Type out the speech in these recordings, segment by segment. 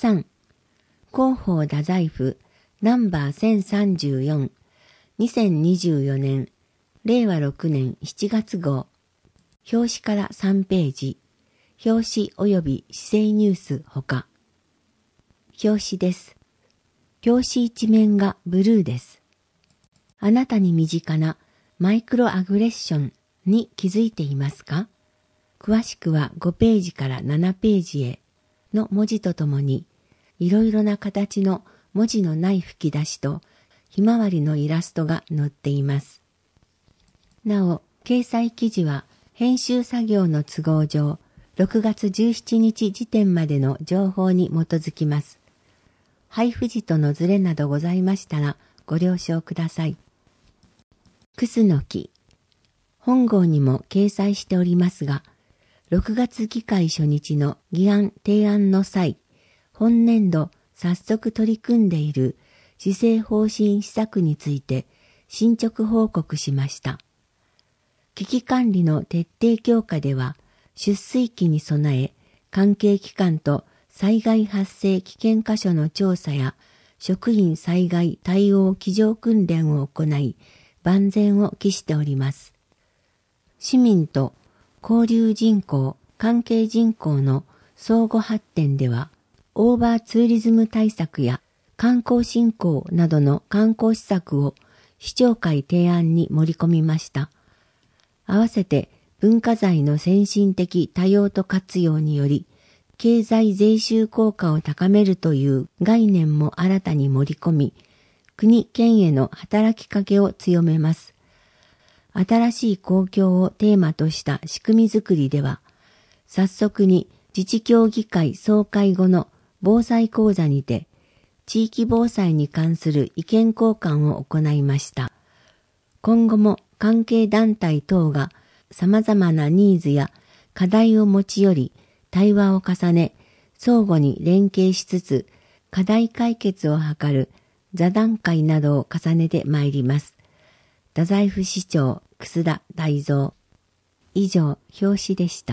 3. 広報太宰府ナンバー1034 2024年令和6年7月号。表紙から3ページ。表紙及び市政ニュースほか。表紙です。表紙一面がブルーです。あなたに身近なマイクロアグレッションに気づいていますか？詳しくは5ページから7ページへの文字とともに、いろいろな形の文字のない吹き出しとひまわりのイラストが載っています。なお、掲載記事は編集作業の都合上、6月17日時点までの情報に基づきます。配布時とのズレなどございましたらご了承ください。クスノキ。本号にも掲載しておりますが、6月議会初日の議案提案の際、本年度早速取り組んでいる施政方針施策について進捗報告しました。危機管理の徹底強化では、出水期に備え、関係機関と災害発生危険箇所の調査や職員災害対応机上訓練を行い、万全を期しております。市民と交流人口、関係人口の相互発展では、オーバーツーリズム対策や観光振興などの観光施策を市長会提案に盛り込みました。合わせて文化財の先進的多用途活用により、経済税収効果を高めるという概念も新たに盛り込み、国県への働きかけを強めます。新しい公共をテーマとした仕組みづくりでは、早速に自治協議会総会後の防災講座にて、地域防災に関する意見交換を行いました。今後も関係団体等が様々なニーズや課題を持ち寄り、対話を重ね、相互に連携しつつ、課題解決を図る座談会などを重ねてまいります。太宰府市長、楠田大蔵。以上、表紙でした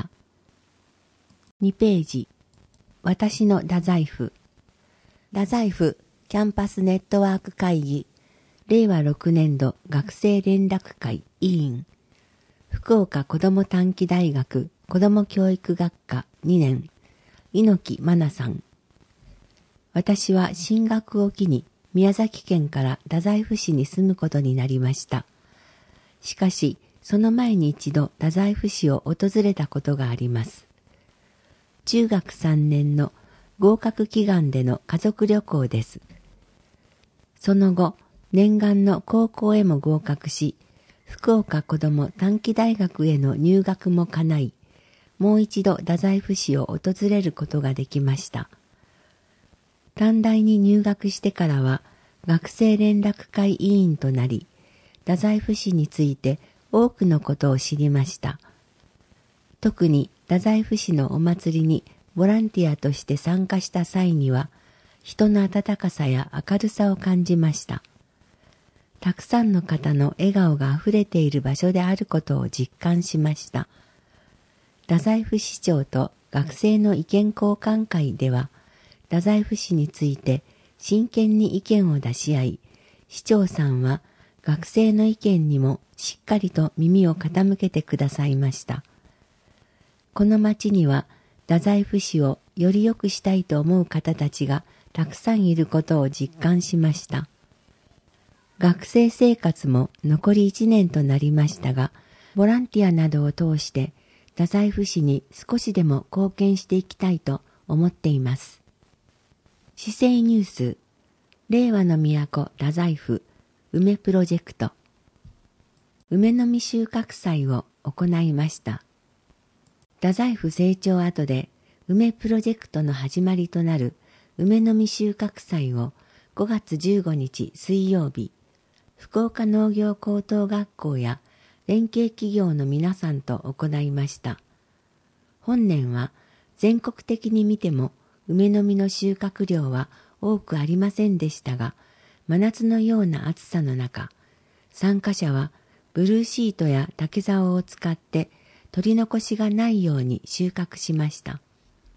。2ページ。私の太宰府。太宰府キャンパスネットワーク会議。令和6年度学生連絡会委員。福岡子ども短期大学子ども教育学科2年。猪木真奈さん。私は進学を機に宮崎県から太宰府市に住むことになりました。しかし、その前に一度太宰府市を訪れたことがあります。中学3年の合格祈願での家族旅行です。その後、念願の高校へも合格し、福岡子ども短期大学への入学も叶い、もう一度太宰府市を訪れることができました。短大に入学してからは学生連絡会委員となり、太宰府市について多くのことを知りました。特に太宰府市のお祭りにボランティアとして参加した際には、人の温かさや明るさを感じました。たくさんの方の笑顔があふれている場所であることを実感しました。太宰府市長と学生の意見交換会では、太宰府市について真剣に意見を出し合い、市長さんは学生の意見にもしっかりと耳を傾けてくださいました。この町には太宰府市をより良くしたいと思う方たちがたくさんいることを実感しました。学生生活も残り1年となりましたが、ボランティアなどを通して太宰府市に少しでも貢献していきたいと思っています。市政ニュース、令和の都太宰府梅プロジェクト。梅の実収穫祭を行いました。太宰府成長跡で梅プロジェクトの始まりとなる梅の実収穫祭を5月15日水曜日、福岡農業高等学校や連携企業の皆さんと行いました。本年は全国的に見ても梅の実の収穫量は多くありませんでしたが、真夏のような暑さの中、参加者はブルーシートや竹竿を使って取り残しがないように収穫しました。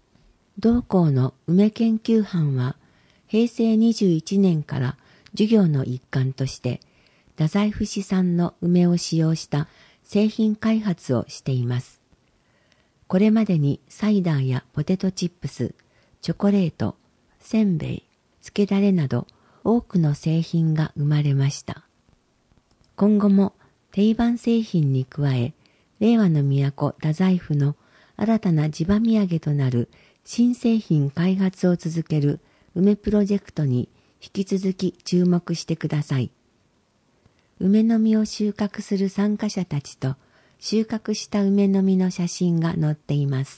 同校の梅研究班は平成21年から授業の一環として太宰府市産の梅を使用した製品開発をしています。これまでにサイダーやポテトチップス、チョコレート、せんべい、つけだれなど多くの製品が生まれました。今後も定番製品に加え、令和の都太宰府の新たな地場土産となる新製品開発を続ける梅プロジェクトに引き続き注目してください。梅の実を収穫する参加者たちと収穫した梅の実の写真が載っています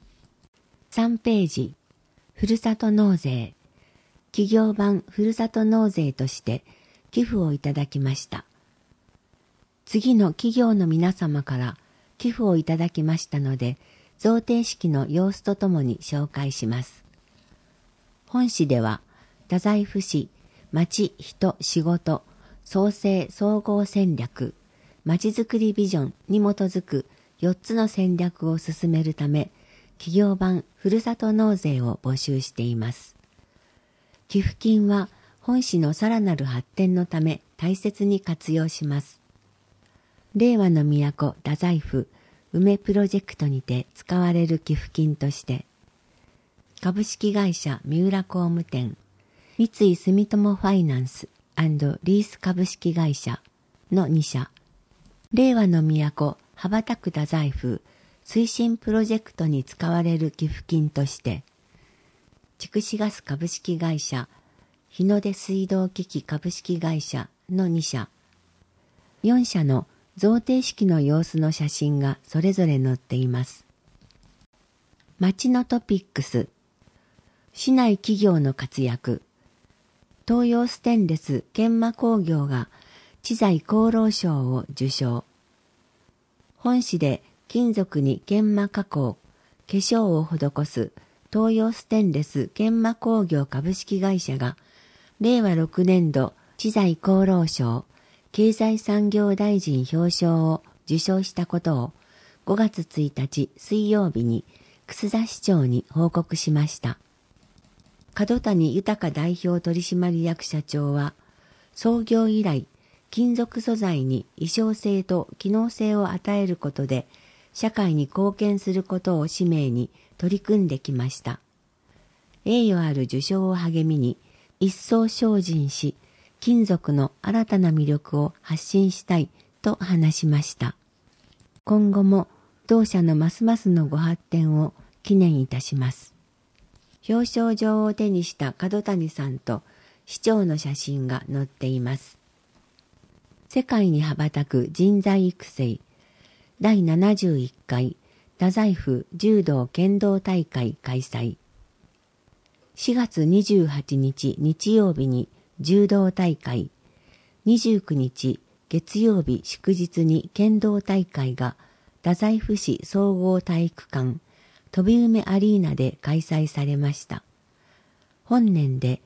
。3ページ、ふるさと納税。企業版ふるさと納税として寄付をいただきました。次の企業の皆様から寄付をいただきましたので、贈呈式の様子とともに紹介します。本誌では、太宰府市町人仕事創生総合戦略まちづくりビジョンに基づく4つの戦略を進めるため、企業版ふるさと納税を募集しています。寄付金は本市のさらなる発展のため大切に活用します。令和の都太宰府梅プロジェクトにて使われる寄付金として、株式会社三浦工務店、三井住友ファイナンス&リース株式会社の2社、令和の都羽ばたく太宰府推進プロジェクトに使われる寄付金として、筑紫ガス株式会社、日の出水道機器株式会社の2社、4社の贈呈式の様子の写真がそれぞれ載っています。町のトピックス、市内企業の活躍、東洋ステンレス研磨工業が知財功労賞を受賞。本市で金属に研磨加工、化粧を施す東洋ステンレス研磨工業株式会社が令和6年度知財功労賞経済産業大臣表彰を受賞したことを5月1日水曜日に楠田市長に報告しました。角谷豊代表取締役社長は、創業以来、金属素材に意匠性と機能性を与えることで、社会に貢献することを使命に取り組んできました。栄誉ある受賞を励みに、一層精進し、金属の新たな魅力を発信したいと話しました。今後も同社のますますのご発展を記念いたします。表彰状を手にした角谷さんと市長の写真が載っています。世界に羽ばたく人材育成第71回太宰府柔道剣道大会開催。4月28日日曜日に柔道大会、29日月曜日祝日に剣道大会が太宰府市総合体育館飛梅アリーナで開催されました。本年で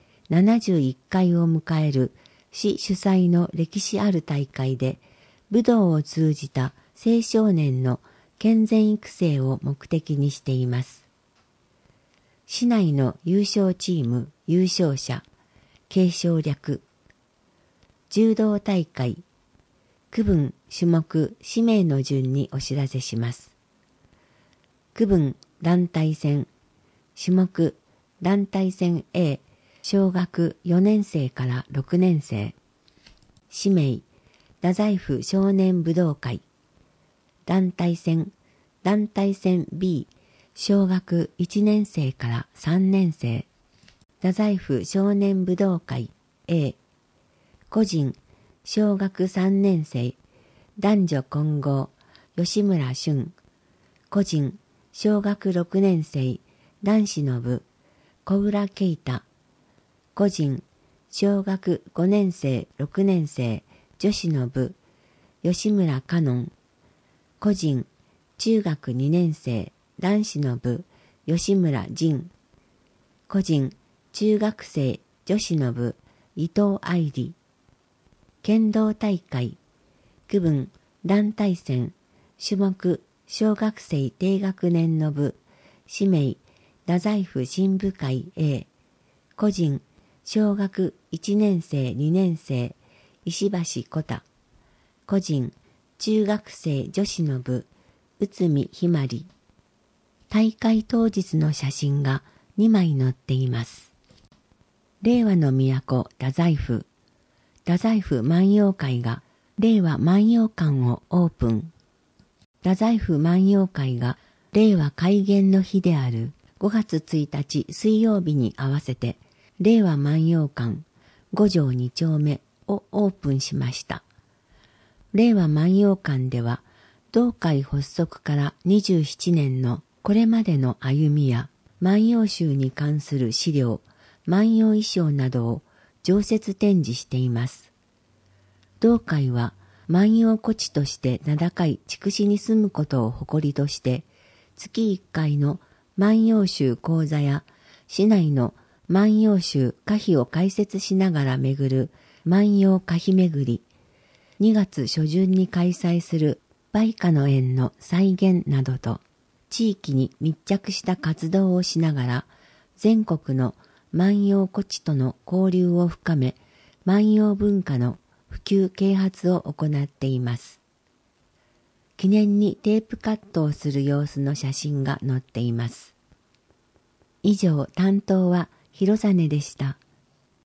71回を迎える市主催の歴史ある大会で、武道を通じた青少年の健全育成を目的にしています。市内の優勝チーム優勝者、継承略、柔道大会、区分種目氏名の順にお知らせします。区分団体戦、種目団体戦 A、小学4年生から6年生。氏名、太宰府少年武道会。団体戦 B、小学1年生から3年生。太宰府少年武道会 A。個人、小学3年生。男女混合、吉村俊。個人、小学6年生、男子の部、小浦啓太。個人、小学5年生、6年生、女子の部、吉村香音。個人、中学2年生、男子の部、吉村仁。個人、中学生、女子の部、伊藤愛理。剣道大会、区分、団体戦、種目、小学生低学年の部、氏名、 太宰府新部会 A、個人、小学1年生2年生、石橋小太、個人、中学生女子の部、内海ひまり。大会当日の写真が2枚載っています。令和の都太宰府。太宰府万葉会が令和万葉館をオープン。太宰府万葉会が令和開元の日である5月1日水曜日に合わせて令和万葉館5条2丁目をオープンしました。令和万葉館では同会発足から27年のこれまでの歩みや万葉集に関する資料、万葉衣装などを常設展示しています。同会は万葉孤児として名高い筑紫に住むことを誇りとして月1回の万葉集講座や市内の万葉集歌碑を解説しながら巡る万葉歌碑巡り、2月初旬に開催する梅花の園の再現などと地域に密着した活動をしながら全国の万葉孤児との交流を深め万葉文化の普及啓発を行っています。記念にテープカットをする様子の写真が載っています。以上、担当は広実でした。